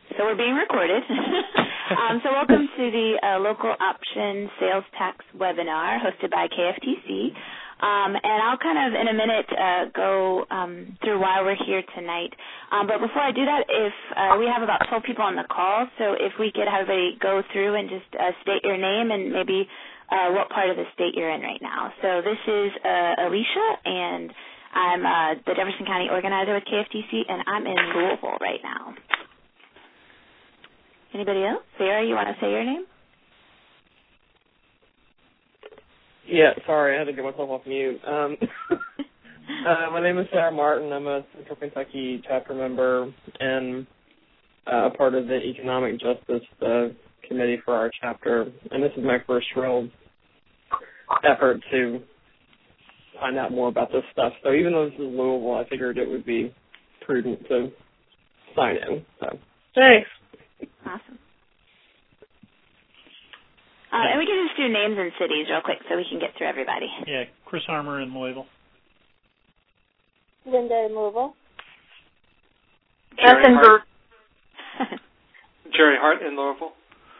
So we're being recorded. So welcome to the Local Option Sales Tax webinar hosted by KFTC. And I'll kind of, in a minute, go through why we're here tonight. But before I do that, if we have about 12 people on the call, so if we could have everybody go through and just state your name and maybe what part of the state you're in right now. So this is Alicia, and I'm the Jefferson County organizer with KFTC, and I'm in Louisville right now. Anybody else? Sarah, you want to say your name? Yeah, sorry, I had to get myself off mute. My name is Sarah Martin. I'm a Central Kentucky chapter member and a part of the Economic Justice Committee for our chapter. And this is my first real effort to find out more about this stuff. So even though this is Louisville, I figured it would be prudent to sign in. So thanks. Awesome. And we can just do names and cities real quick so we can get through everybody. Yeah, Chris Harmer in Louisville. Linda in Louisville. Jerry Hart. Jerry Hart in Louisville.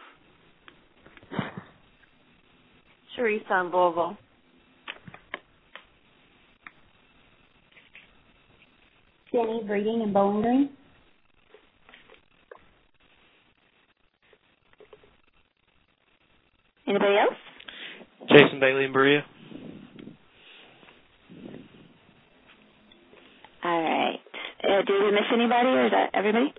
Teresa in Louisville. Jenny Breeding in Bowling Green. Anybody else? Jason Bailey in Berea. All right. Did we miss anybody, or is that everybody?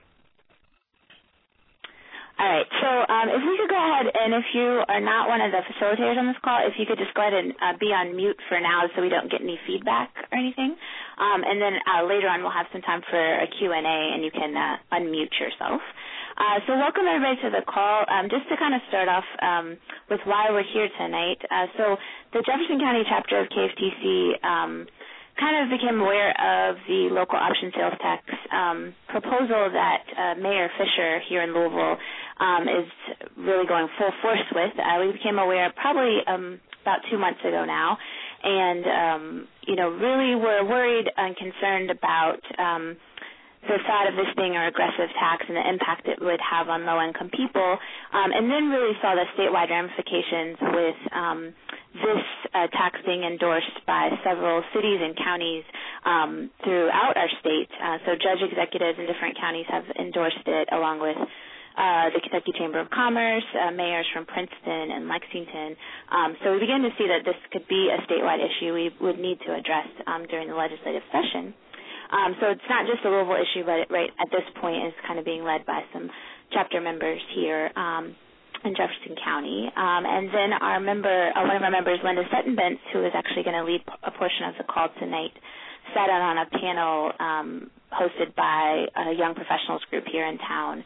All right. So if we could go ahead, and if you are not one of the facilitators on this call, if you could just go ahead and be on mute for now so we don't get any feedback or anything. And then later on we'll have some time for a Q&A, and you can unmute yourself. So welcome everybody to the call. Just to kind of start off with why we're here tonight. So the Jefferson County chapter of KFTC kind of became aware of the local option sales tax proposal that Mayor Fisher here in Louisville is really going full force with. We became aware probably about 2 months ago now, and really we're worried and concerned about the thought of this being a regressive tax and the impact it would have on low-income people, and then really saw the statewide ramifications with this tax being endorsed by several cities and counties throughout our state. So judge executives in different counties have endorsed it, along with the Kentucky Chamber of Commerce, mayors from Princeton and Lexington. So we began to see that this could be a statewide issue we would need to address during the legislative session. So it's not just a Louisville issue, but it, right at this point is kind of being led by some chapter members here in Jefferson County. And then one of our members, Linda Sutton-Bentz, who is actually going to lead a portion of the call tonight, sat on a panel hosted by a young professionals group here in town.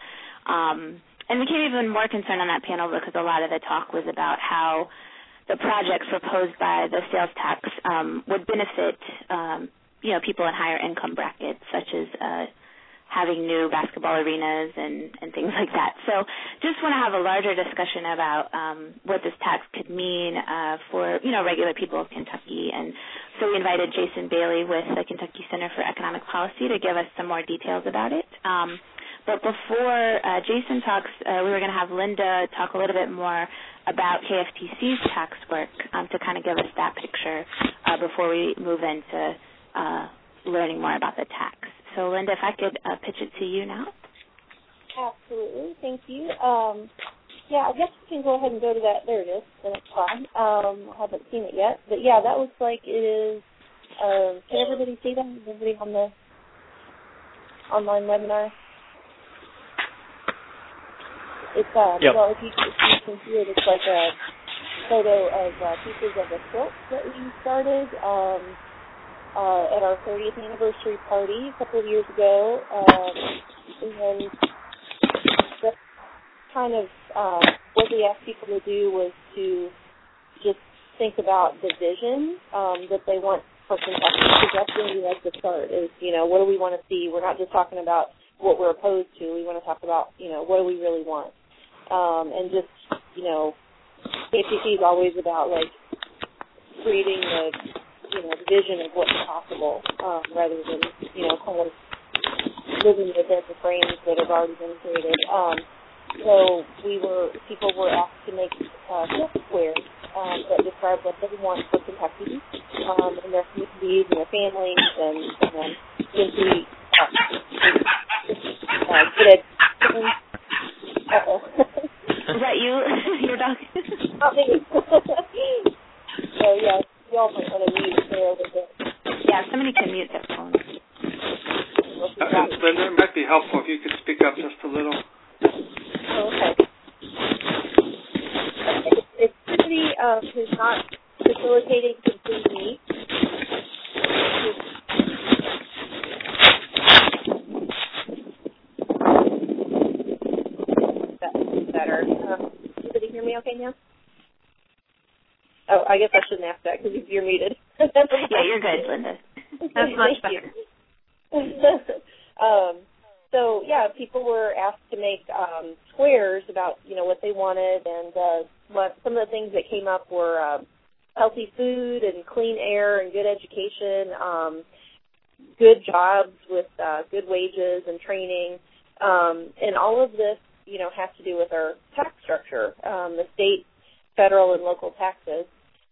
And became even more concerned on that panel because a lot of the talk was about how the projects proposed by the sales tax would benefit people in higher income brackets, such as having new basketball arenas and things like that. So just want to have a larger discussion about what this tax could mean for, regular people of Kentucky. And so we invited Jason Bailey with the Kentucky Center for Economic Policy to give us some more details about it. But before Jason talks, we were going to have Linda talk a little bit more about KFTC's tax work to kind of give us that picture before we move into learning more about the tax. So, Linda, if I could pitch it to you now. Absolutely. Thank you. I guess we can go ahead and go to that. There it is. Then it's fine. I haven't seen it yet. But, yeah, that looks like it is. Can everybody see that? Is everybody on the online webinar? It's, yep. Well, if you can see it, it's like a photo of pieces of a quilt that we started at our 30th anniversary party a couple of years ago, and that's kind of what we asked people to do was to just think about the vision that they want for Kentucky, because that's where we like to start is, what do we want to see? We're not just talking about what we're opposed to. We want to talk about, what do we really want? And just, KFTC is always about, creating the vision of what's possible, rather than, kind of living within the frames that have already been created. So people were asked to make squares that describe what they want for Kentucky and their communities and their families and simply good education. Uh-oh. Is that you, your dog? Not me. So, yeah, you all might want to mute there a little bit. Yeah, somebody can mute their phone. Linda, it might be helpful if you could speak up just a little. Oh, okay. If somebody who's not facilitating can please meet. That's better. Everybody hear me okay now? Oh, I guess I shouldn't ask that because you're muted. Yeah, you're good, Linda. That's much better. So, yeah, people were asked to make squares about, what they wanted, and some of the things that came up were healthy food and clean air and good education, good jobs with good wages and training, and all of this, has to do with our tax structure, the state, federal, and local taxes.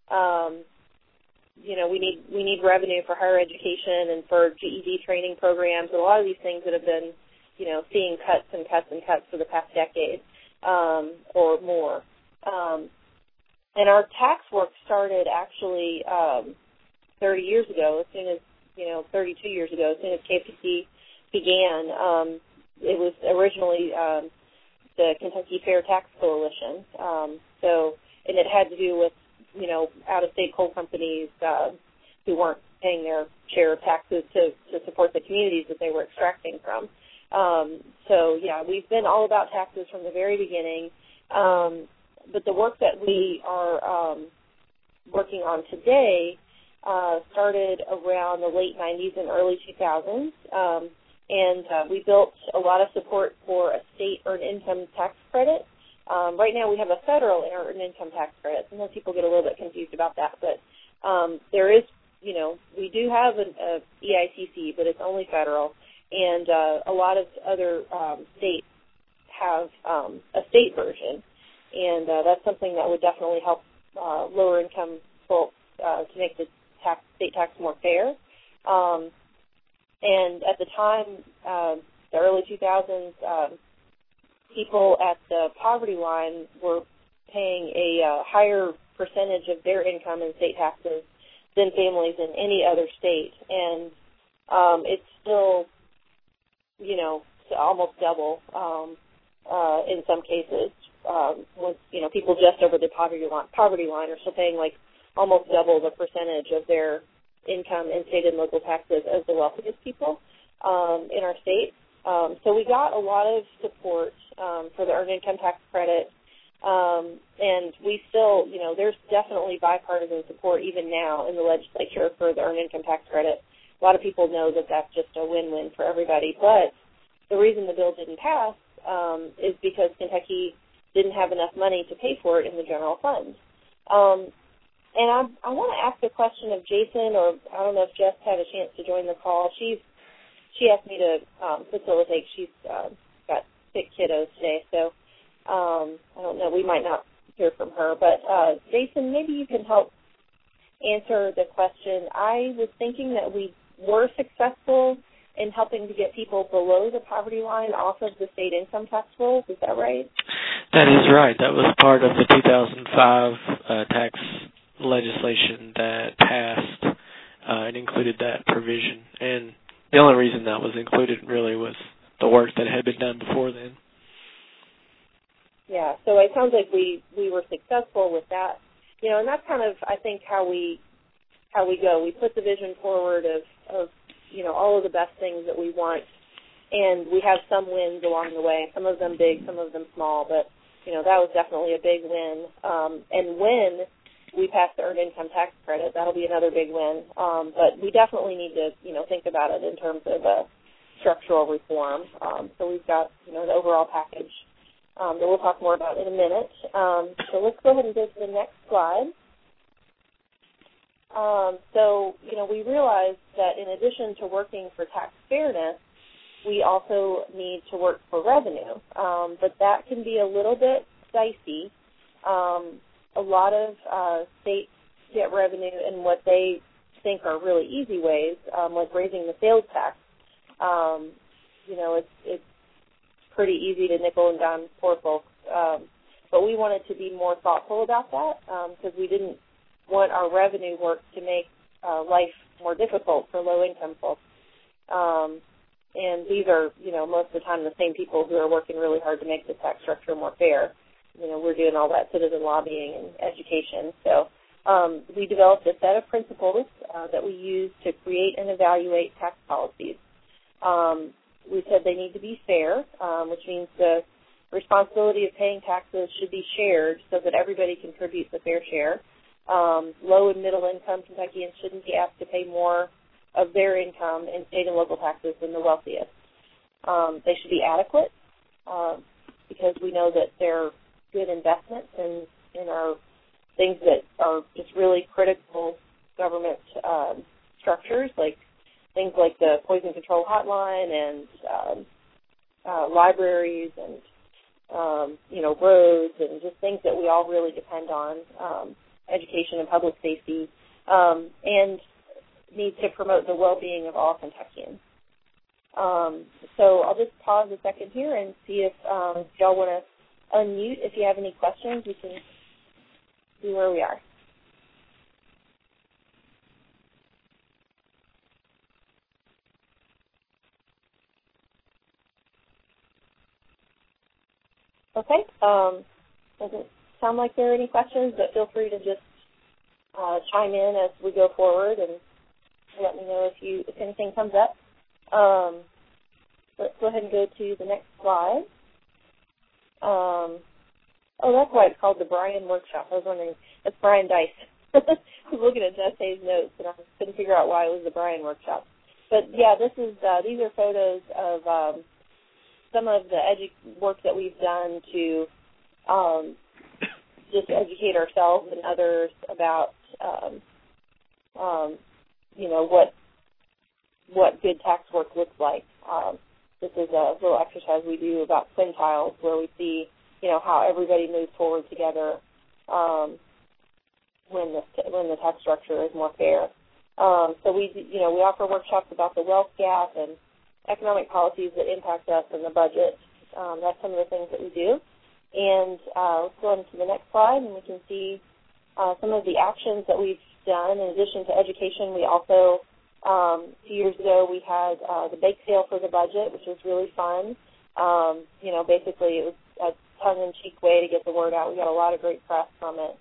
We need revenue for higher education and for GED training programs, and a lot of these things that have been, seeing cuts and cuts and cuts for the past decade or more. And our tax work started actually 30 years ago, as soon as, 32 years ago, as soon as KPC began. It was originally the Kentucky Fair Tax Coalition. And it had to do with, out-of-state coal companies who weren't paying their share of taxes to support the communities that they were extracting from. We've been all about taxes from the very beginning. But the work that we are working on today started around the late 90s and early 2000s. We built a lot of support for a state earned income tax credit. Right now we have a federal earned income tax credit. Sometimes people get a little bit confused about that, but there is, we do have an EITC, but it's only federal, and a lot of other states have a state version, and that's something that would definitely help lower income folks to make the state tax more fair. And at the time, the early 2000s, people at the poverty line were paying a higher percentage of their income in state taxes than families in any other state. And it's still, almost double in some cases. With, people just over the poverty line are still paying like almost double the percentage of their income in state and local taxes as the wealthiest people in our state. So we got a lot of support for the earned income tax credit, and we still, there's definitely bipartisan support even now in the legislature for the earned income tax credit. A lot of people know that that's just a win-win for everybody, but the reason the bill didn't pass is because Kentucky didn't have enough money to pay for it in the general fund. And I want to ask a question of Jason, or I don't know if Jess had a chance to join the call. She asked me to facilitate. She's got 6 kiddos today, so I don't know. We might not hear from her. But, Jason, maybe you can help answer the question. I was thinking that we were successful in helping to get people below the poverty line off of the state income tax rolls. Is that right? That is right. That was part of the 2005 tax legislation that passed and included that provision. And the only reason that was included really was the work that had been done before then. Yeah, so it sounds like we were successful with that. And that's kind of, I think, how we go. We put the vision forward of all of the best things that we want, and we have some wins along the way, some of them big, some of them small, but, that was definitely a big win. And when we pass the earned income tax credit, that'll be another big win. But we definitely need to, think about it in terms of structural reform. So we've got, the overall package that we'll talk more about in a minute. So let's go ahead and go to the next slide. We realized that in addition to working for tax fairness, we also need to work for revenue, but that can be a little bit dicey. A lot of states get revenue in what they think are really easy ways, like raising the sales tax. It's pretty easy to nickel and dime poor folks, but we wanted to be more thoughtful about that because we didn't want our revenue work to make life more difficult for low-income folks. And these are, most of the time the same people who are working really hard to make the tax structure more fair. We're doing all that citizen lobbying and education. So we developed a set of principles that we use to create and evaluate tax policies. We said they need to be fair, which means the responsibility of paying taxes should be shared so that everybody contributes a fair share. Low and middle income Kentuckians shouldn't be asked to pay more of their income in state and local taxes than the wealthiest. They should be adequate because we know that they're good investments in our things that are just really critical government structures, like things like the poison control hotline and libraries and roads and just things that we all really depend on, education and public safety, and need to promote the well-being of all Kentuckians. So I'll just pause a second here and see if y'all want to unmute. If you have any questions, we can see where we are. Okay. Doesn't sound like there are any questions, but feel free to just chime in as we go forward and let me know if anything comes up. Let's go ahead and go to the next slide. That's why it's called the Brian Workshop. I was wondering, that's Brian Dice. I was looking at Jess's notes, and I couldn't figure out why it was the Brian Workshop. But, yeah, these are photos of some of the work that we've done to just educate ourselves and others about, what good tax work looks like. This is a little exercise we do about quintiles where we see, how everybody moves forward together when the tax structure is more fair. So we offer workshops about the wealth gap and economic policies that impact us in the budget. That's some of the things that we do. And let's go on to the next slide, and we can see some of the actions that we've done. In addition to education, we also, a few years ago, we had the bake sale for the budget, which was really fun. Basically it was a tongue-in-cheek way to get the word out. We got a lot of great press from it.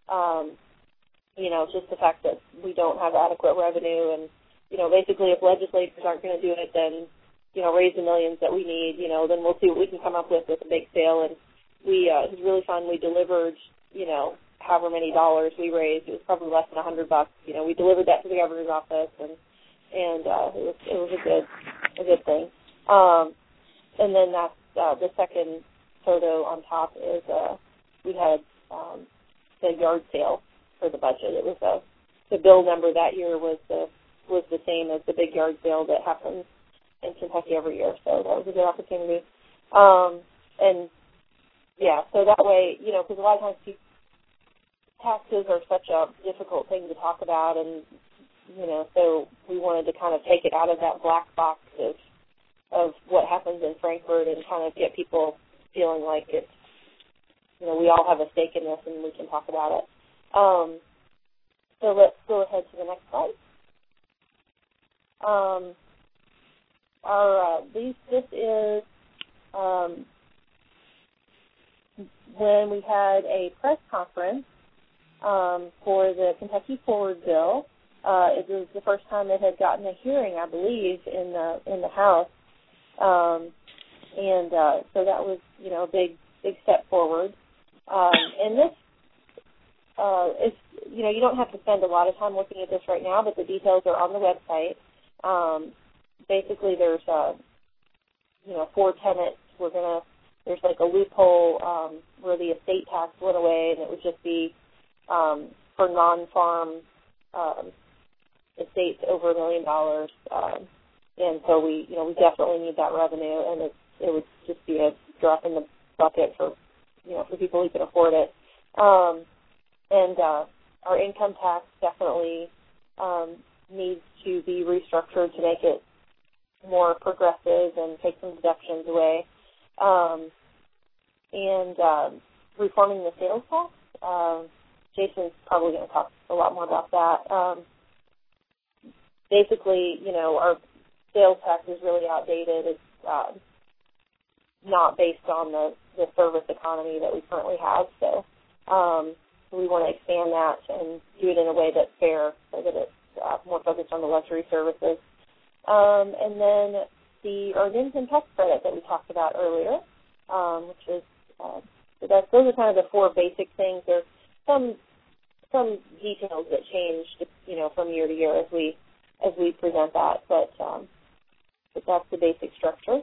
Just the fact that we don't have adequate revenue and, basically if legislators aren't going to do it, then, raise the millions that we need, then we'll see what we can come up with a bake sale. And it was really fun. We delivered, however many dollars we raised. It was probably less than $100. We delivered that to the governor's office, and it was a good thing. And then that's the second photo on top is we had the yard sale for the budget. It was the bill number that year was the same as the big yard sale that happens in Kentucky every year. So that was a good opportunity. And yeah, so that way, because a lot of times taxes are such a difficult thing to talk about, and so we wanted to kind of take it out of that black box of what happens in Frankfort and kind of get people feeling like it's, we all have a stake in this and we can talk about it. So let's go ahead to the next slide. This is when we had a press conference for the Kentucky Forward bill. It was the first time it had gotten a hearing, I believe, in the House, and so that was a big step forward. And this is you don't have to spend a lot of time looking at this right now, but the details are on the website. Basically, there's 4 tenets. There's like a loophole where the estate tax went away, and it would just be for non-farm estates over $1 million. and so we definitely need that revenue, and it would just be a drop in the bucket for people who can afford it. And our income tax definitely needs to be restructured to make it more progressive and take some deductions away. And reforming the sales tax. Jason's probably going to talk a lot more about that. Basically, our sales tax is really outdated. It's not based on the service economy that we currently have. So we want to expand that and do it in a way that's fair so that it's more focused on the luxury services. And then the earned income tax credit that we talked about earlier, which is those are kind of the four basic things. There's some details that change, from year to year as we present that, but that's the basic structure.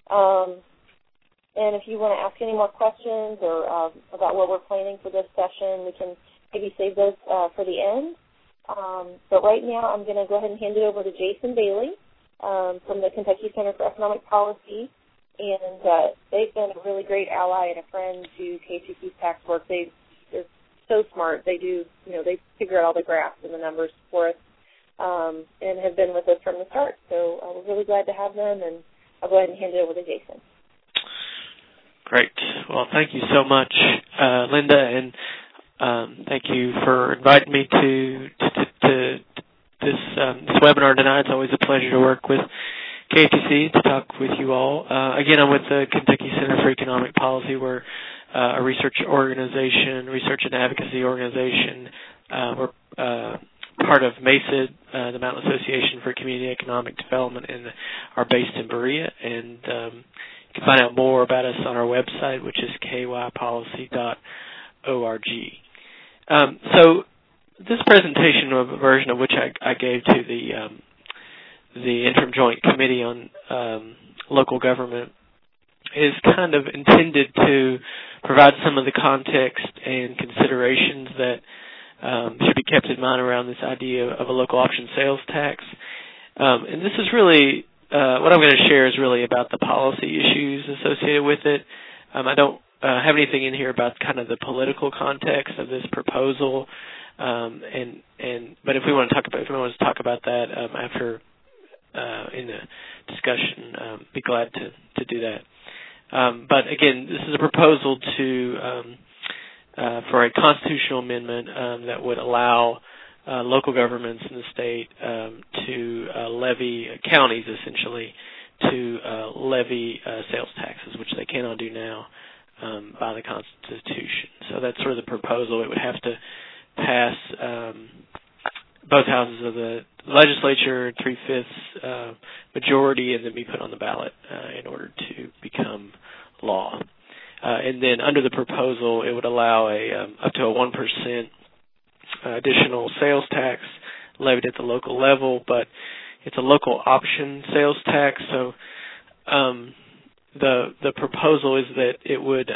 And if you want to ask any more questions or about what we're planning for this session, we can maybe save those for the end. But right now, I'm going to go ahead and hand it over to Jason Bailey from the Kentucky Center for Economic Policy. And they've been a really great ally and a friend to KCC's tax work. They're so smart. They do, they figure out all the graphs and the numbers for us and have been with us from the start. So we're really glad to have them, and I'll go ahead and hand it over to Jason. Great. Well, thank you so much, Linda, and thank you for inviting me to this webinar tonight. It's always a pleasure to work with KTC to talk with you all. Again, I'm with the Kentucky Center for Economic Policy. We're a research and advocacy organization. We're part of MASID, the Mountain Association for Community Economic Development, and are based in Berea. And you can find out more about us on our website, which is kypolicy.org. So this presentation, a version of which I gave to the Interim Joint Committee on Local Government, is kind of intended to provide some of the context and considerations that should be kept in mind around this idea of a local option sales tax. And this is really, what I'm going to share is really about the policy issues associated with it. I don't have anything in here about kind of the political context of this proposal. But if we want to talk about that after in the discussion, be glad to do that. But again, this is a proposal for a constitutional amendment that would allow local governments in the state to levy, counties essentially, to levy sales taxes, which they cannot do now by the Constitution. So that's sort of the proposal. It would have to pass both houses of the legislature, 3/5 majority, and then be put on the ballot in order to become law. And then under the proposal, it would allow up to a 1% additional sales tax levied at the local level, but it's a local option sales tax. So the proposal is that it would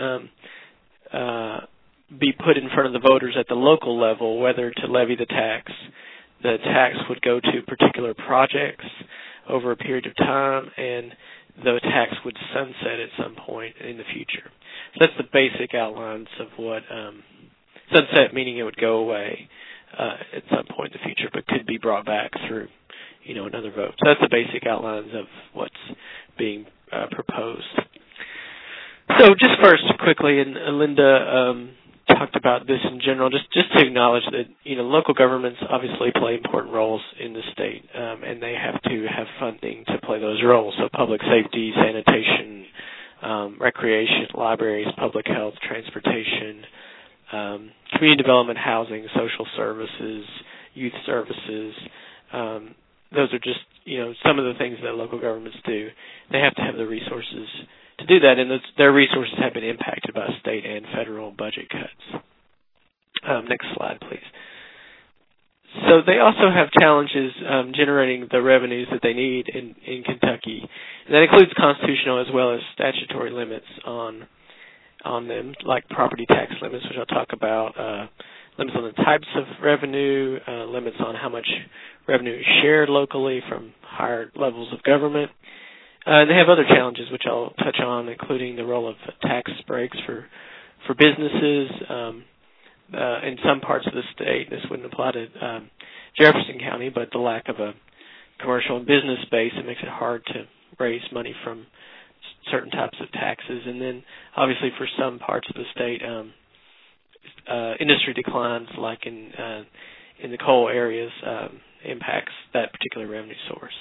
be put in front of the voters at the local level whether to levy the tax. The tax would go to particular projects over a period of time, and the tax would sunset at some point in the future. So that's the basic outlines of what sunset, meaning it would go away at some point in the future, but could be brought back through, another vote. So that's the basic outlines of what's being proposed. So just first, quickly, and Linda talked about this in general, just to acknowledge that local governments obviously play important roles in the state, and they have to have funding to play those roles. So public safety, sanitation, recreation, libraries, public health, transportation, community development, housing, social services, youth services. Those are just some of the things that local governments do. They have to have the resources to do that, and their resources have been impacted by state and federal budget cuts. Next slide, please. So they also have challenges generating the revenues that they need in Kentucky. And that includes constitutional as well as statutory limits on them, like property tax limits, which I'll talk about, limits on the types of revenue, limits on how much revenue is shared locally from higher levels of government. They have other challenges, which I'll touch on, including the role of tax breaks for businesses in some parts of the state. This wouldn't apply to Jefferson County, but the lack of a commercial and business base, it makes it hard to raise money from certain types of taxes. And then, obviously, for some parts of the state, industry declines, like in the coal areas, impacts that particular revenue source.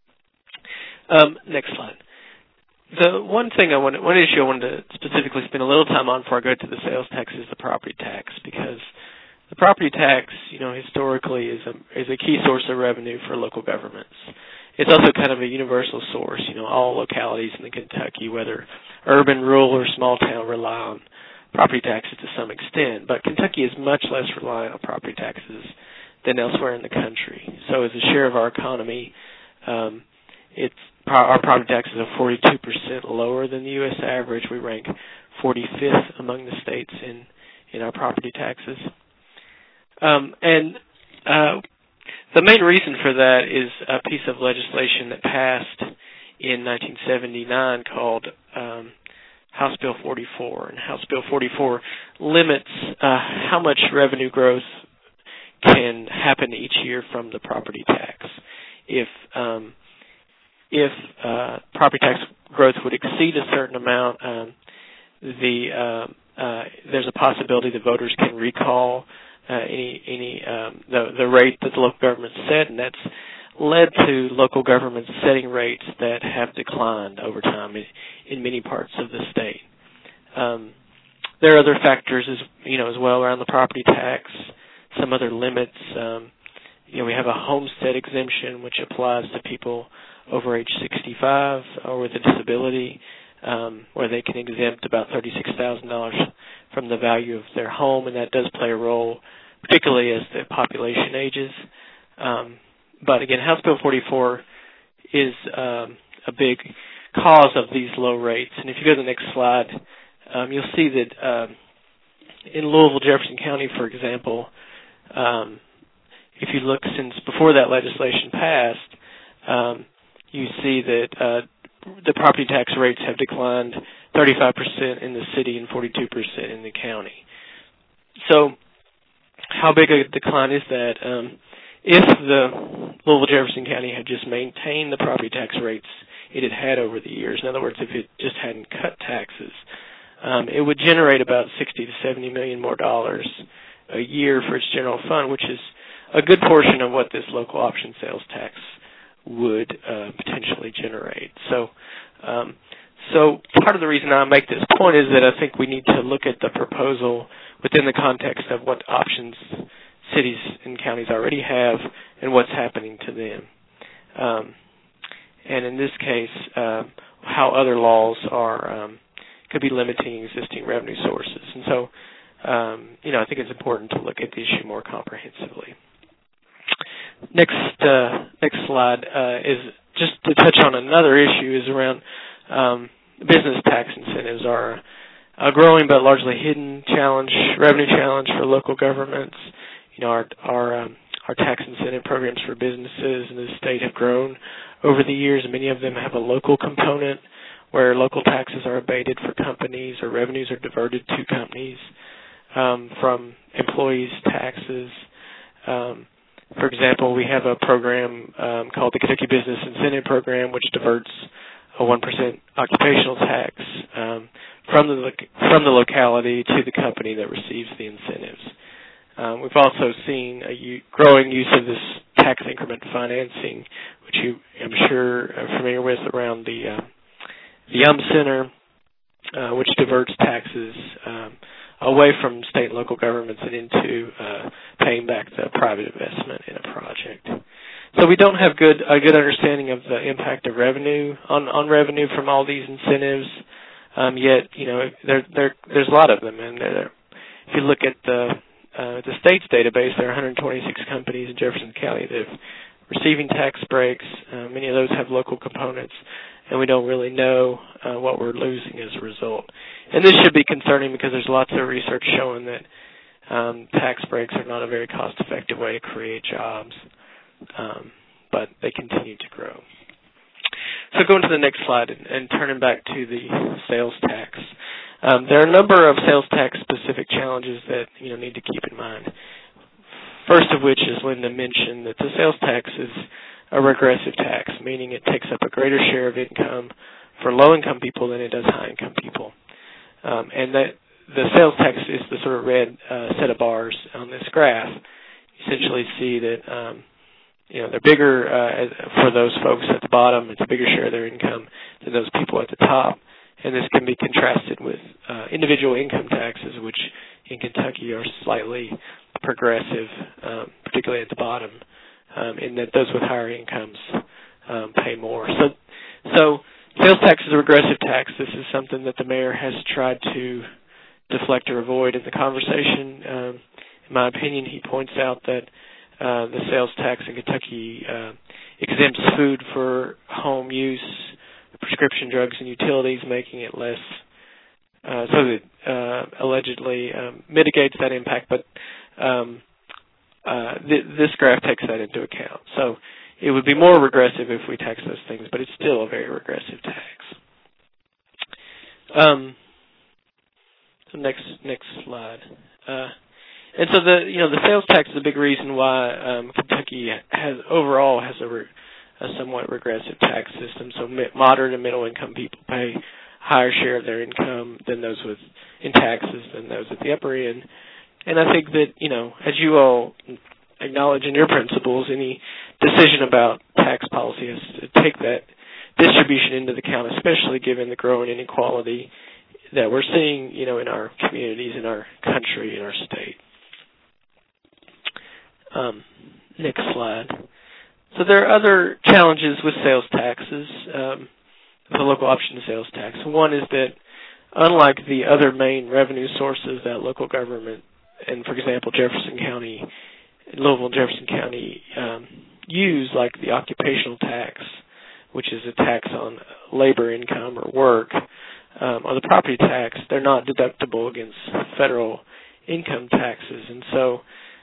Next slide. The one issue I wanted to specifically spend a little time on before I go to the sales tax is the property tax, because the property tax, historically is a key source of revenue for local governments. It's also kind of a universal source. All localities in Kentucky, whether urban, rural, or small town, rely on property taxes to some extent. But Kentucky is much less reliant on property taxes than elsewhere in the country. So as a share of our economy, our property taxes are 42% lower than the U.S. average. We rank 45th among the states in our property taxes. The main reason for that is a piece of legislation that passed in 1979 called House Bill 44. And House Bill 44 limits how much revenue growth can happen each year from the property tax. If property tax growth would exceed a certain amount, there's a possibility the voters can recall the rate that the local government set, and that's led to local governments setting rates that have declined over time in many parts of the state. There are other factors as well around the property tax, some other limits. We have a homestead exemption which applies to people over age 65 or with a disability, where they can exempt about $36,000 from the value of their home, and that does play a role, particularly as the population ages. But again, House Bill 44 is a big cause of these low rates. And if you go to the next slide, you'll see that in Louisville, Jefferson County, for example, if you look since before that legislation passed, you see that the property tax rates have declined 35% in the city and 42% in the county. So how big a decline is that? If the Louisville, Jefferson County had just maintained the property tax rates it had had over the years, in other words, if it just hadn't cut taxes, it would generate about $60 to $70 million more dollars a year for its general fund, which is a good portion of what this local option sales tax would potentially generate. So part of the reason I make this point is that I think we need to look at the proposal within the context of what options cities and counties already have and what's happening to them. And in this case, how other laws could be limiting existing revenue sources. And so, I think it's important to look at the issue more comprehensively. Next slide is just to touch on another issue is around business tax incentives are a growing but largely hidden revenue challenge for local governments. Our tax incentive programs for businesses in the state have grown over the years. Many of them have a local component where local taxes are abated for companies or revenues are diverted to companies from employees' taxes. For example, we have a program called the Kentucky Business Incentive Program, which diverts a 1% occupational tax from the locality to the company that receives the incentives. We've also seen a growing use of this tax increment financing, which you, I'm sure, are familiar with around the Center, which diverts taxes away from state and local governments and into paying back the private investment in a project. So we don't have a good understanding of the impact of revenue on revenue from all these incentives. Yet, there's a lot of them, and if you look at the state's database, there are 126 companies in Jefferson County that are receiving tax breaks. Many of those have local components, and we don't really know what we're losing as a result. And this should be concerning because there's lots of research showing that Tax breaks are not a very cost-effective way to create jobs, but they continue to grow. So going to the next slide and turning back to the sales tax. There are a number of sales tax specific challenges that need to keep in mind. First of which, as Linda mentioned, that the sales tax is a regressive tax, meaning it takes up a greater share of income for low-income people than it does high-income people. And that the sales tax is the sort of red set of bars on this graph. You essentially see that they're bigger for those folks at the bottom. It's a bigger share of their income than those people at the top. And this can be contrasted with individual income taxes, which in Kentucky are slightly progressive, particularly at the bottom, in that those with higher incomes pay more. So sales tax is a regressive tax. This is something that the mayor has tried to deflect or avoid in the conversation. In my opinion, he points out that the sales tax in Kentucky exempts food for home use, prescription drugs, and utilities, making it less, so that allegedly mitigates that impact, but this graph takes that into account. So it would be more regressive if we tax those things, but it's still a very regressive tax. So next slide. And so the sales tax is a big reason why Kentucky has a somewhat regressive tax system. So moderate and middle income people pay higher share of their income than those in taxes than those at the upper end. And I think that, as you all acknowledge in your principles, any decision about tax policy has to take that distribution into account, especially given the growing inequality that we're seeing, in our communities, in our country, in our state. Next slide. So there are other challenges with sales taxes, the local option sales tax. One is that unlike the other main revenue sources that local government and, for example, Louisville and Jefferson County use, like the occupational tax, which is a tax on labor income or work, or the property tax, they're not deductible against federal income taxes, and so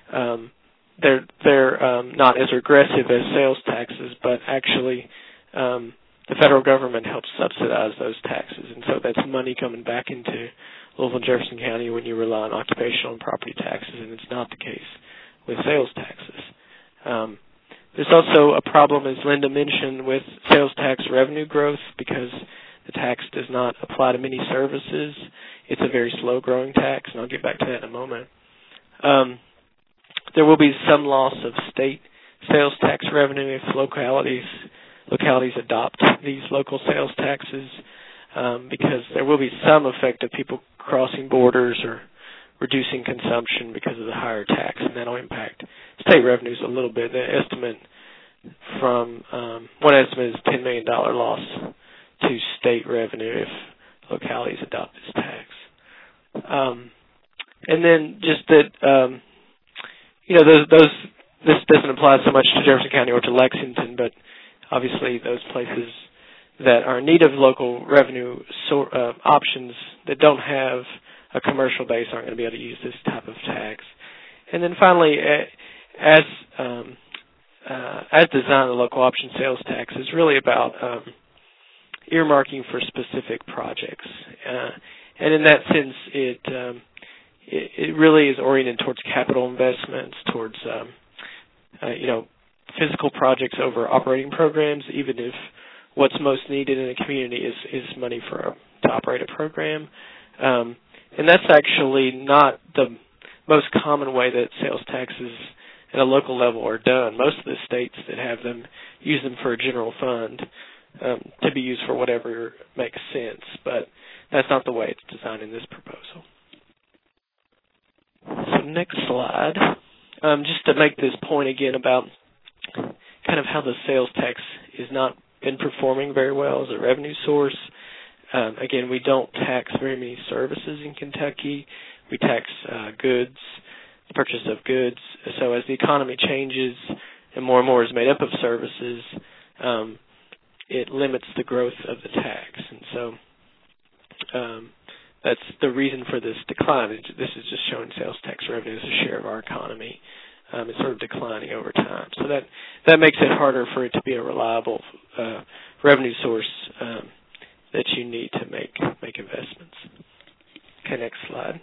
they're not as regressive as sales taxes, but actually the federal government helps subsidize those taxes, and so that's money coming back into Louisville and Jefferson County when you rely on occupational and property taxes, and it's not the case with sales taxes. There's also a problem, as Linda mentioned, with sales tax revenue growth because the tax does not apply to many services. It's a very slow-growing tax, and I'll get back to that in a moment. There will be some loss of state sales tax revenue if localities adopt these local sales taxes, because there will be some effect of people crossing borders or reducing consumption because of the higher tax, and that'll impact state revenues a little bit. The estimate from one estimate is $10 million loss to state revenue if localities adopt this tax. And then just that, this doesn't apply so much to Jefferson County or to Lexington, but obviously those places that are in need of local revenue options that don't have a commercial base aren't going to be able to use this type of tax. And then finally, as designed, the local option sales tax is really about earmarking for specific projects, and in that sense, it really is oriented towards capital investments, towards physical projects over operating programs, even if what's most needed in a community is money to operate a program. And that's actually not the most common way that sales taxes at a local level are done. Most of the states that have them use them for a general fund to be used for whatever makes sense, but that's not the way it's designed in this proposal. So next slide. Just to make this point again about kind of how the sales tax has not been performing very well as a revenue source. Again, we don't tax very many services in Kentucky. We tax goods, the purchase of goods. So as the economy changes and more is made up of services, it limits the growth of the tax. And so that's the reason for this decline. This is just showing sales tax revenue as a share of our economy. It's sort of declining over time. So that makes it harder for it to be a reliable revenue source that you need to make investments. Okay, next slide.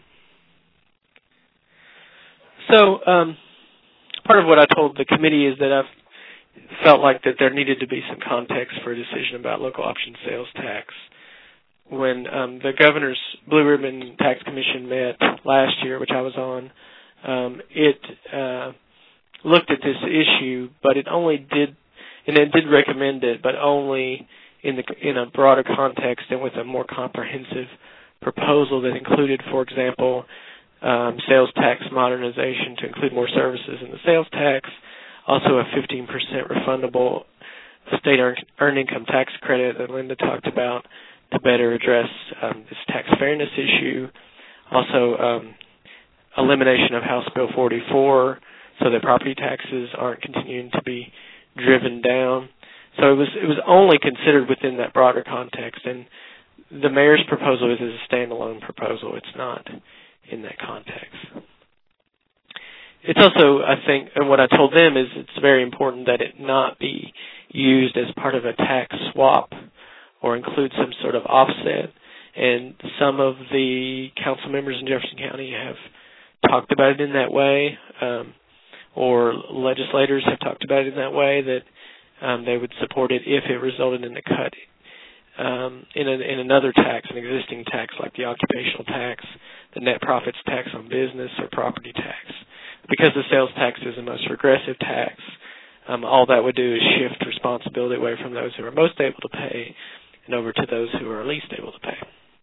So part of what I told the committee is that I've felt like that there needed to be some context for a decision about local option sales tax. When the Governor's Blue Ribbon Tax Commission met last year, which I was on, it looked at this issue, but it did recommend it, but only in a broader context and with a more comprehensive proposal that included, for example, sales tax modernization to include more services in the sales tax, also a 15% refundable state earned income tax credit that Linda talked about to better address this tax fairness issue, also elimination of House Bill 44 so that property taxes aren't continuing to be driven down. So it was only considered within that broader context, and the mayor's proposal is a standalone proposal. It's not in that context. It's also, I think, and what I told them is it's very important that it not be used as part of a tax swap or include some sort of offset. And some of the council members in Jefferson County have talked about it in that way, or legislators have talked about it in that way, that they would support it if it resulted in a cut in another tax, an existing tax like the occupational tax, the net profits tax on business, or property tax. Because the sales tax is the most regressive tax, all that would do is shift responsibility away from those who are most able to pay and over to those who are least able to pay.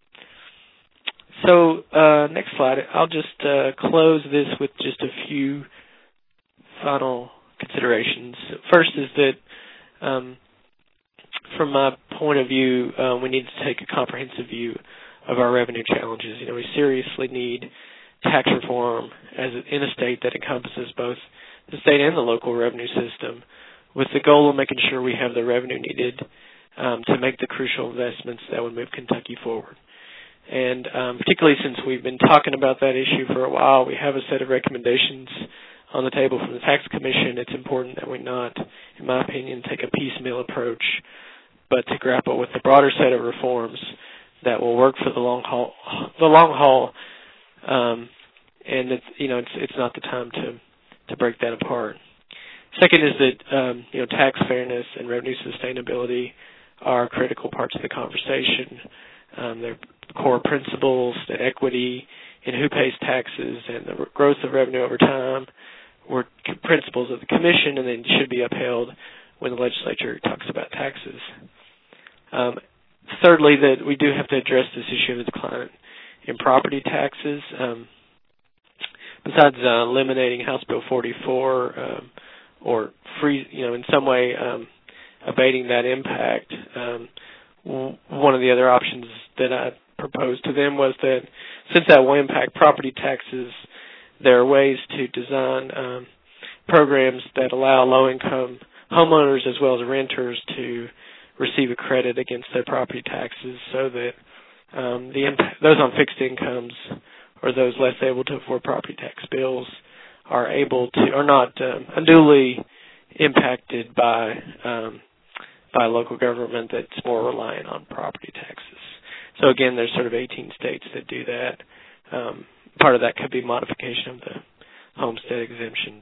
So next slide. I'll just close this with just a few final considerations. First is that from my point of view, we need to take a comprehensive view of our revenue challenges. We seriously need tax reform in a state that encompasses both the state and the local revenue system, with the goal of making sure we have the revenue needed to make the crucial investments that would move Kentucky forward. And particularly since we've been talking about that issue for a while, we have a set of recommendations on the table from the Tax Commission. It's important that we not, in my opinion, take a piecemeal approach, but to grapple with the broader set of reforms that will work for the long haul. And it's not the time to break that apart. Second is that tax fairness and revenue sustainability are critical parts of the conversation. They're core principles, that equity in who pays taxes and the growth of revenue over time were principles of the Commission, and then should be upheld when the legislature talks about taxes. Thirdly, that we do have to address this issue of the decline in property taxes. Besides eliminating House Bill 44 or in some way abating that impact, one of the other options that I proposed to them was that since that will impact property taxes, there are ways to design programs that allow low-income homeowners as well as renters to receive a credit against their property taxes, so that those on fixed incomes or those less able to afford property tax bills are not unduly impacted by local government that's more reliant on property taxes. So again, there's sort of 18 states that do that. Part of that could be modification of the homestead exemption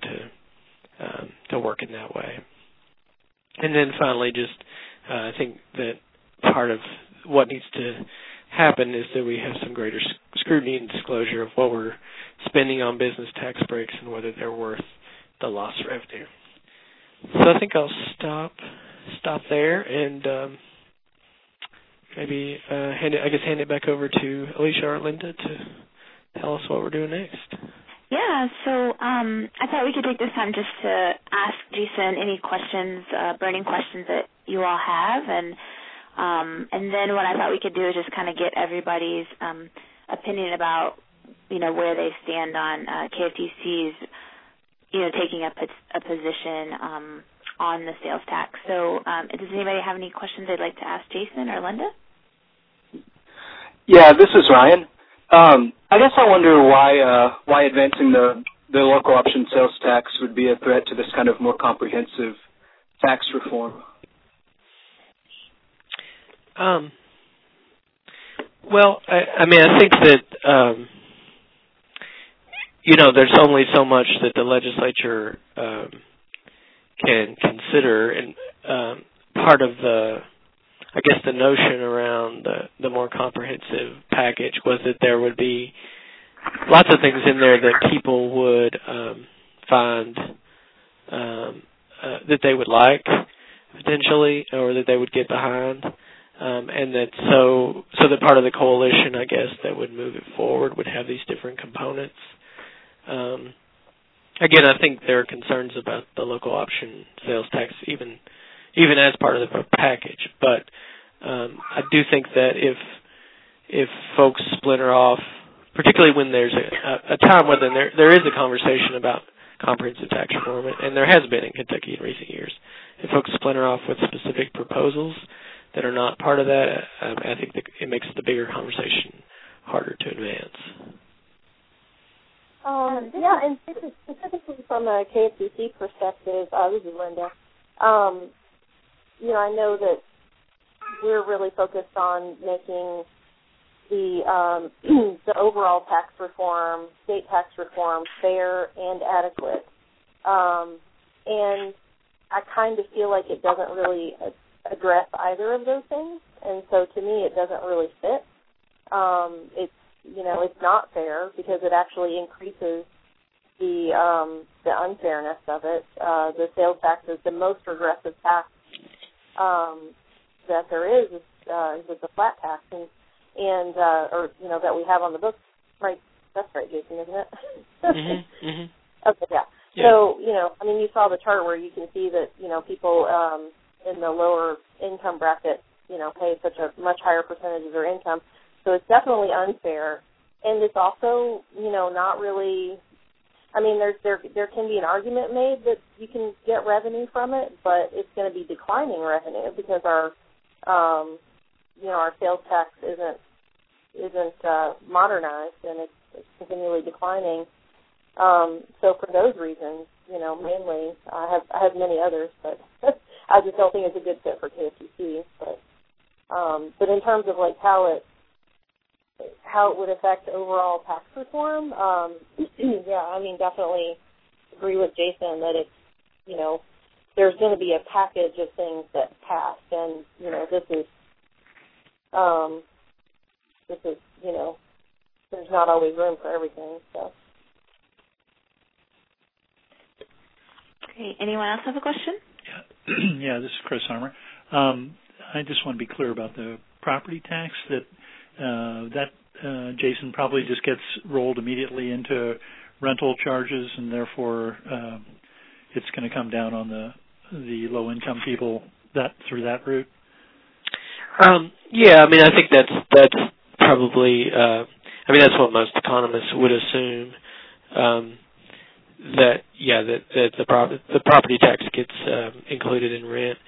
to work in that way. And then finally, I think that part of what needs to happen is that we have some greater scrutiny and disclosure of what we're spending on business tax breaks and whether they're worth the lost revenue. So I think I'll stop there and maybe hand it back over to Alicia or Linda to tell us what we're doing next. Yeah, so I thought we could take this time just to ask Jason any questions, burning questions that you all have, and then what I thought we could do is just kind of get everybody's opinion about, where they stand on KFTC's, taking up a position on the sales tax. So does anybody have any questions they'd like to ask Jason or Linda? Yeah, this is Ryan. I guess I wonder why advancing the local option sales tax would be a threat to this kind of more comprehensive tax reform. Well, I think that there's only so much that the legislature can consider, and part of the notion around the more comprehensive package was that there would be lots of things in there that people would find that they would like potentially, or that they would get behind, and that so that part of the coalition, I guess, that would move it forward would have these different components. Again, I think there are concerns about the local option sales tax, even as part of the package. But I do think that if folks splinter off, particularly when there's a time when there is a conversation about comprehensive tax reform, and there has been in Kentucky in recent years, if folks splinter off with specific proposals that are not part of that, I think that it makes the bigger conversation harder to advance. And specifically from a KFCC perspective, this is Linda. I know that we're really focused on making the overall tax reform, state tax reform, fair and adequate. And I kind of feel like it doesn't really address either of those things, and so to me it doesn't really fit. It's not fair because it actually increases the unfairness of it. The sales tax is the most regressive tax that there is the flat tax, and that we have on the books. Right, that's right, Jason, isn't it? Mm-hmm. Okay, yeah. So you saw the chart where you can see that people in the lower income bracket pay such a much higher percentage of their income. So it's definitely unfair, and it's also not really. I mean, there can be an argument made that you can get revenue from it, but it's going to be declining revenue because our sales tax isn't modernized, and it's continually declining. So for those reasons, mainly, I have many others, but I just don't think it's a good fit for KFCC. But in terms of like how it would affect overall tax reform, definitely agree with Jason that it's, there's going to be a package of things that pass, and this is there's not always room for everything. So. Okay. Anyone else have a question? Yeah, this is Chris Armour. I just want to be clear about the property tax that Jason probably just gets rolled immediately into rental charges, and therefore it's going to come down on the low-income people through that route. I think that's probably. That's what most economists would assume. That the property tax gets included in rent.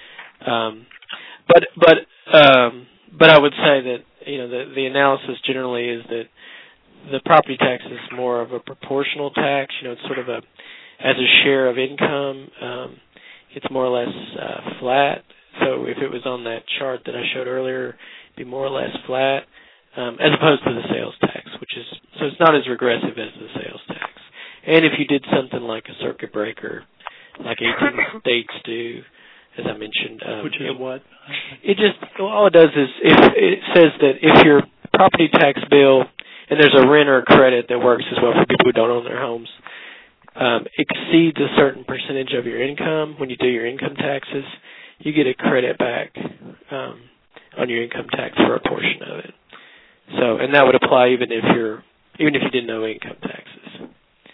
But I would say that the analysis generally is that the property tax is more of a proportional tax. It's sort of as a share of income. It's more or less flat. So if it was on that chart that I showed earlier, it'd be more or less flat, as opposed to the sales tax, so it's not as regressive as the sales tax. And if you did something like a circuit breaker, like 18 states do, as I mentioned, which is what? All it does is it says that if your property tax bill, and there's a renter credit that works as well for people who don't own their homes, exceeds a certain percentage of your income when you do your income taxes, you get a credit back on your income tax for a portion of it. So, and that would apply even if you didn't owe income taxes.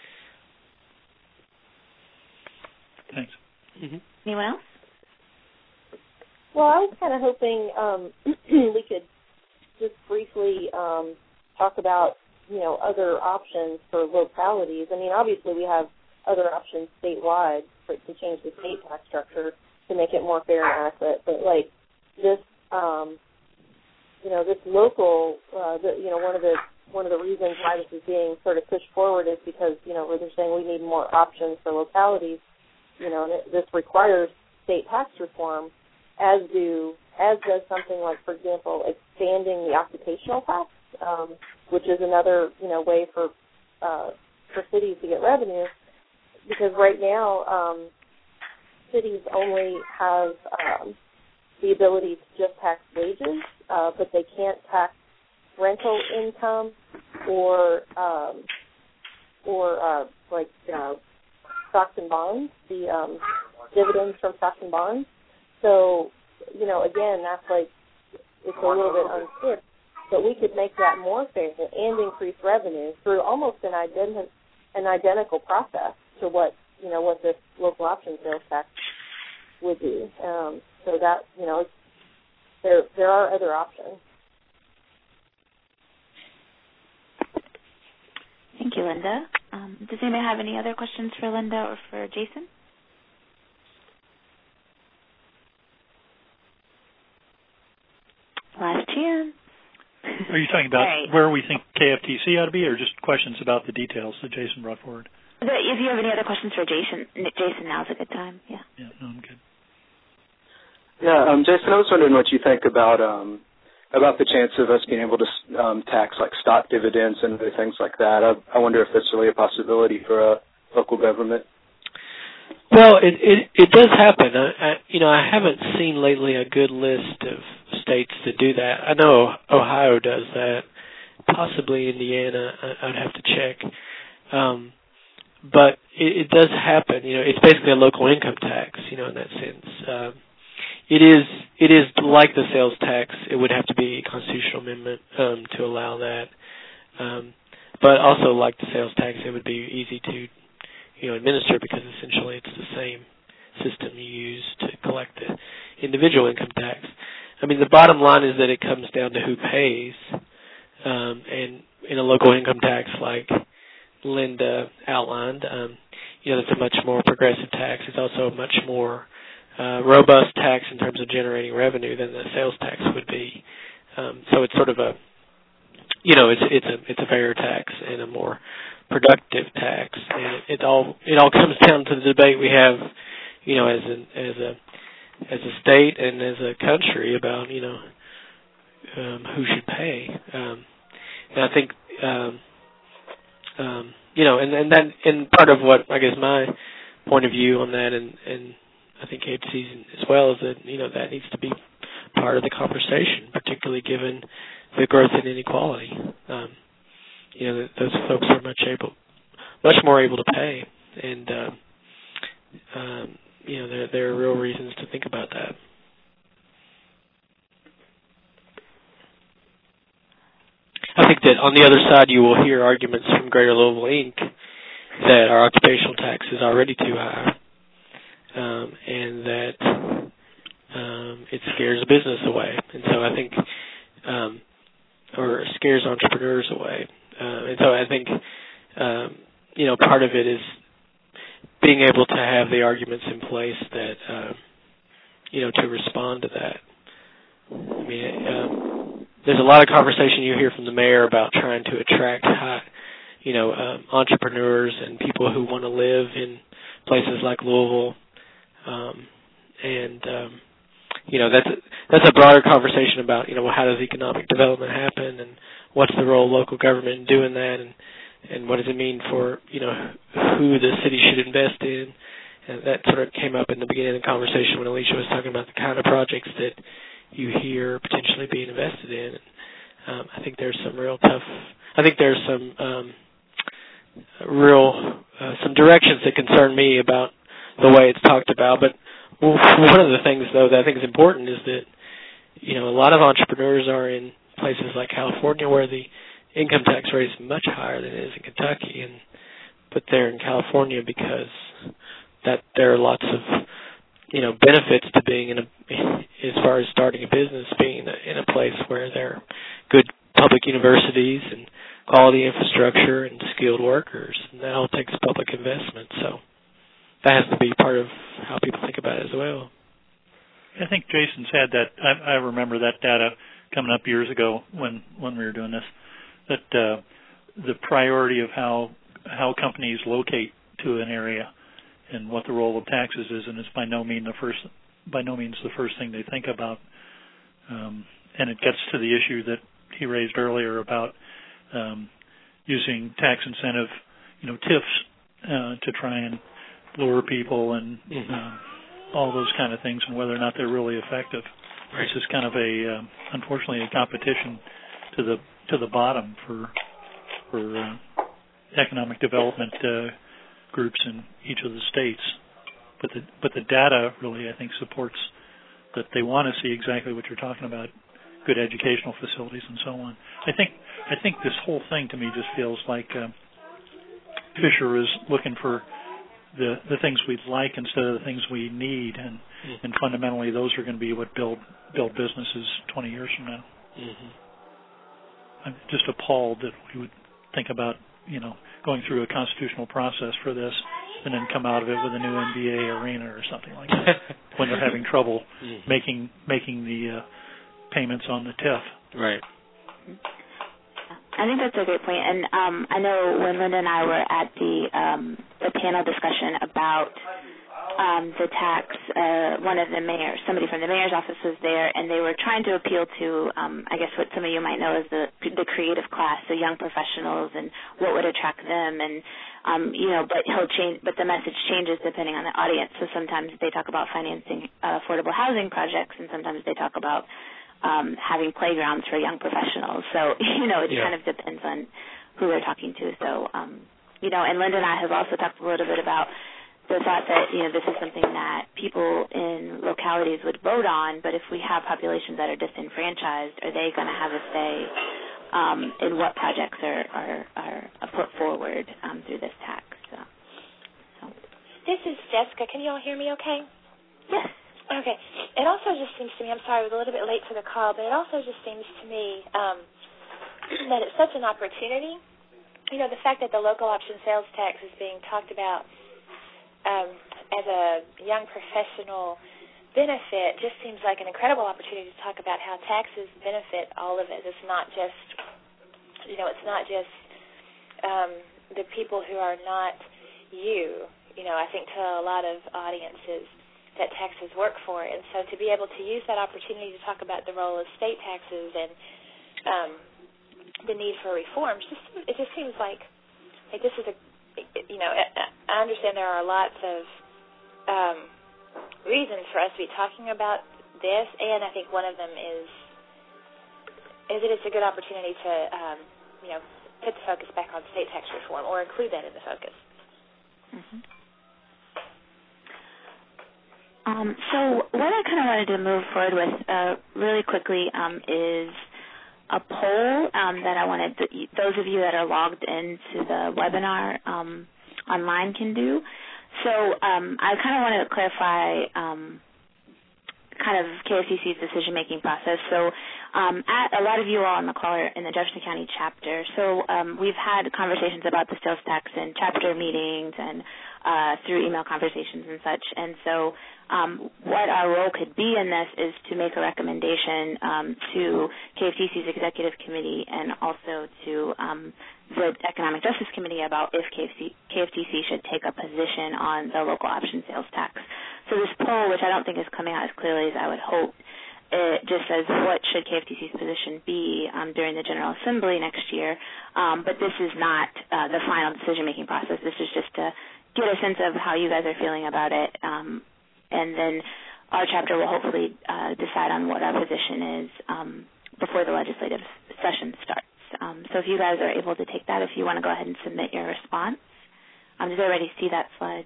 Thanks. Mm-hmm. Anyone else? Well, I was kind of hoping we could just briefly talk about, other options for localities. I mean, obviously we have other options statewide to change the state tax structure to make it more fair and adequate. But like this, this local, one one of the reasons why this is being sort of pushed forward is because, where they're saying we need more options for localities, and this requires state tax reform, as does something like, for example, expanding the occupational tax, which is another, way for cities to get revenue, because right now cities only have the ability to just tax wages, but they can't tax rental income or stocks and bonds, the dividends from stocks and bonds. So, again, that's it's a little bit unfair. But we could make that more fair and increase revenue through almost an identical process to what this local option sales tax would do. So that, there are other options. Thank you, Linda. Does anybody have any other questions for Linda or for Jason? Last chance. Are you talking about where we think KFTC ought to be, or just questions about the details that Jason brought forward? If you have any other questions for Jason, now's a good time. Yeah. Yeah, no, I'm good. Yeah, Jason, I was wondering what you think about the chance of us being able to tax like stock dividends and other things like that. I wonder if that's really a possibility for a local government. Well, it does happen. I haven't seen lately a good list of states that do that. I know Ohio does that, possibly Indiana. I'd have to check. But it does happen. It's basically a local income tax. In that sense. It is like the sales tax. It would have to be a constitutional amendment to allow that. But also like the sales tax, it would be easy to administer, because essentially it's the same system you use to collect the individual income tax. I mean, the bottom line is that it comes down to who pays. And in a local income tax like Linda outlined, it's a much more progressive tax. It's also a much more robust tax in terms of generating revenue than the sales tax would be. So it's sort of a, it's a fairer tax and a more productive tax. And it all comes down to the debate we have, as a state and as a country about, who should pay. And I think, and part of what, I guess, my point of view on that, and I think KFTC's as well, is that, that needs to be part of the conversation, particularly given the growth in inequality. Those folks are much more able to pay, and, there are real reasons to think about that. I think that on the other side, you will hear arguments from Greater Louisville, Inc. that our occupational tax is already too high, and that it scares business away. And so I think, or scares entrepreneurs away. And so I think, part of it is being able to have the arguments in place that, to respond to that. I mean, there's a lot of conversation you hear from the mayor about trying to attract entrepreneurs and people who want to live in places like Louisville. That's a broader conversation about, how does economic development happen, and what's the role of local government in doing that, and what does it mean for, who the city should invest in. And that sort of came up in the beginning of the conversation when Alicia was talking about the kind of projects that you hear potentially being invested in. I think there's some some directions that concern me about the way it's talked about. But one of the things, though, that I think is important is that, a lot of entrepreneurs are in places like California where the income tax rate is much higher than it is in Kentucky, but they're in California because that there are lots of, benefits to being as far as starting a business, being in a place where there are good public universities and quality infrastructure and skilled workers, and that all takes public investment. So that has to be part of how people think about it as well. I think Jason's had that. I remember that data coming up years ago when we were doing this. that the priority of how companies locate to an area and what the role of taxes is, and it's by no means the first thing they think about. And it gets to the issue that he raised earlier about using tax incentive, TIFs to try and lure people and all those kind of things, and whether or not they're really effective. Right. It's just kind of unfortunately, a competition to the bottom for economic development groups in each of the states. But the data really, I think, supports that they want to see exactly what you're talking about, good educational facilities and so on. I think this whole thing to me just feels like Fisher is looking for the things we'd like instead of the things we need, and fundamentally those are going to be what build businesses 20 years from now. I'm just appalled that we would think about going through a constitutional process for this and then come out of it with a new NBA arena or something like that when they're having trouble making the payments on the TIF. Right. I think that's a great point. And I know when Linda and I were at the panel discussion about the tax, somebody from the mayor's office was there, and they were trying to appeal to, I guess what some of you might know as the creative class, the young professionals, and what would attract them. And but the message changes depending on the audience. So sometimes they talk about financing affordable housing projects, and sometimes they talk about having playgrounds for young professionals. So it kind of depends on who they're talking to. So and Linda and I have also talked a little bit about the thought that this is something that people in localities would vote on, but if we have populations that are disenfranchised, are they going to have a say in what projects are put forward through this tax? So. This is Jessica. Can you all hear me okay? Yes. Okay. It also just seems to me, I'm sorry, I was a little bit late for the call, but it also just seems to me that it's such an opportunity. The fact that the local option sales tax is being talked about as a young professional benefit just seems like an incredible opportunity to talk about how taxes benefit all of it. It's not just, the people who are not you. I think to a lot of audiences that taxes work for. And so to be able to use that opportunity to talk about the role of state taxes and the need for reforms, it just seems like this is I understand there are lots of reasons for us to be talking about this, and I think one of them is that it's a good opportunity to, put the focus back on state tax reform or include that in the focus. So what I kind of wanted to move forward with really quickly is a poll that I wanted those of you that are logged into the webinar online can do. So I kind of wanted to clarify kind of KFTC's decision-making process. So a lot of you are on the call are in the Jefferson County chapter. So we've had conversations about the sales tax in chapter meetings and through email conversations and such. And so what our role could be in this is to make a recommendation to KFTC's executive committee and also to the Economic Justice Committee about if KFTC should take a position on the local option sales tax. So this poll, which I don't think is coming out as clearly as I would hope, it just says what should KFTC's position be during the General Assembly next year. But this is not the final decision-making process. This is just to get a sense of how you guys are feeling about it. And then our chapter will hopefully decide on what our position is before the legislative session starts. So if you guys are able to take that, if you want to go ahead and submit your response. Does everybody see that slide?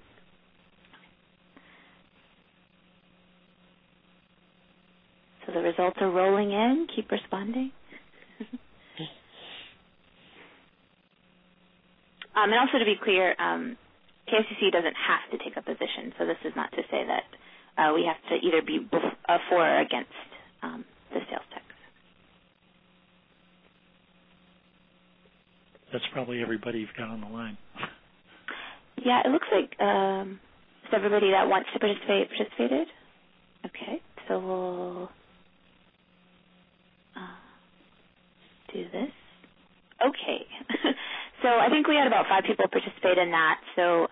So the results are rolling in. Keep responding. And also to be clear, KFTC doesn't have to take a position. So this is not to say that we have to either be for or against the sales tax. That's probably everybody you've got on the line. Yeah, it looks like is everybody that wants to participate participated? Okay, so we'll do this. So I think we had about 5 people participate in that. So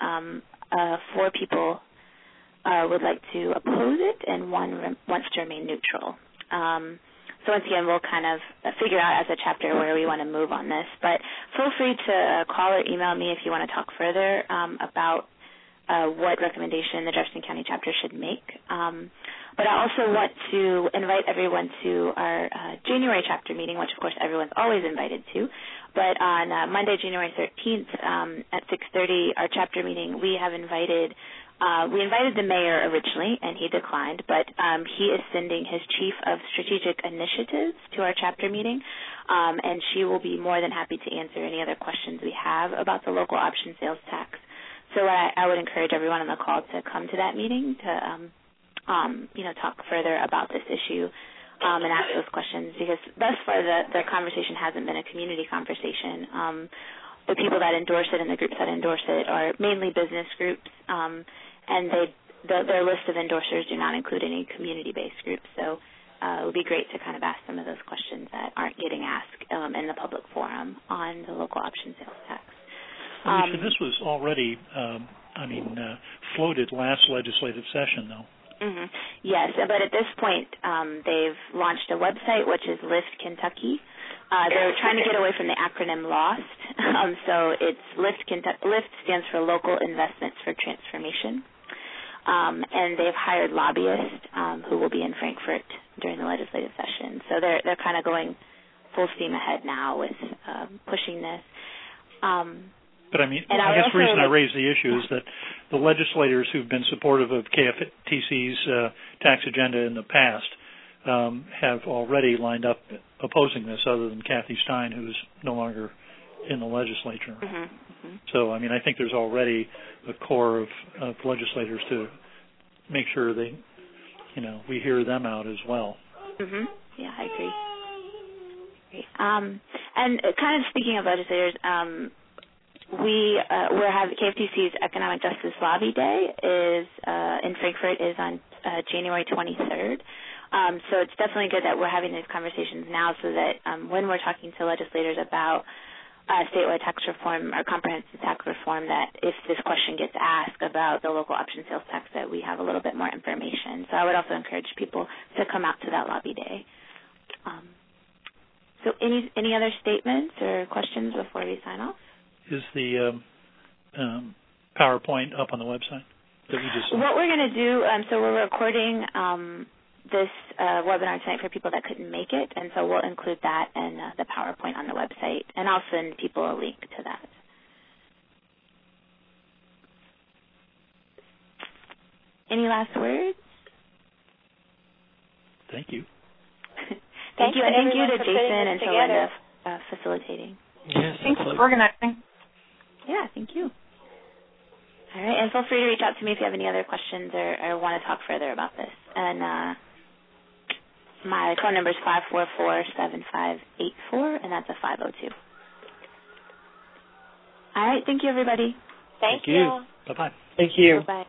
4 people would like to oppose it, and 1 wants to remain neutral. So once again, we'll kind of figure out as a chapter where we want to move on this. But feel free to call or email me if you want to talk further about what recommendation the Jefferson County chapter should make. But I also want to invite everyone to our January chapter meeting, which, of course, everyone's always invited to. But on Monday, January 13th at 6:30, our chapter meeting, we invited the mayor originally, and he declined, but he is sending his chief of strategic initiatives to our chapter meeting, and she will be more than happy to answer any other questions we have about the local option sales tax. So I would encourage everyone on the call to come to that meeting to talk further about this issue and ask those questions, because thus far the conversation hasn't been a community conversation. The people that endorse it and the groups that endorse it are mainly business groups, and their list of endorsers do not include any community-based groups. So it would be great to kind of ask some of those questions that aren't getting asked in the public forum on the local option sales tax. Alicia, this was already, floated last legislative session, though. Mm-hmm. Yes, but at this point, they've launched a website, which is Lift Kentucky. They're trying to get away from the acronym LOST. So it's Lift Kentucky. Lift stands for Local Investments for Transformation. And they've hired lobbyists who will be in Frankfort during the legislative session. So they're kind of going full steam ahead now with pushing this. But I guess the reason I raise the issue is that the legislators who've been supportive of KFTC's tax agenda in the past have already lined up opposing this, other than Kathy Stein, who's no longer in the legislature. Mm-hmm. Mm-hmm. So, I think there's already a core of legislators to make sure we hear them out as well. Mm-hmm. Yeah, I agree. And kind of speaking of legislators, we're having KFTC's Economic Justice Lobby Day is in Frankfort is on January 23rd. So it's definitely good that we're having these conversations now, so that when we're talking to legislators about statewide tax reform or comprehensive tax reform, that if this question gets asked about the local option sales tax, that we have a little bit more information. So I would also encourage people to come out to that Lobby Day. So any other statements or questions before we sign off? Is the PowerPoint up on the website that we just saw? What we're going to do, so we're recording this webinar tonight for people that couldn't make it, and so we'll include that and the PowerPoint on the website, and I'll send people a link to that. Any last words? Thank you. Thank you, and thank you to Jason and to Linda facilitating. Yes, thanks for organizing. Yeah, thank you. All right, and feel free to reach out to me if you have any other questions or want to talk further about this. And my phone number is 544-7584, and that's a 502. All right, thank you, everybody. Thank you. Bye-bye. Thank you. Bye-bye.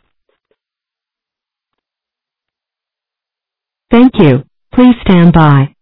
Thank you. Please stand by.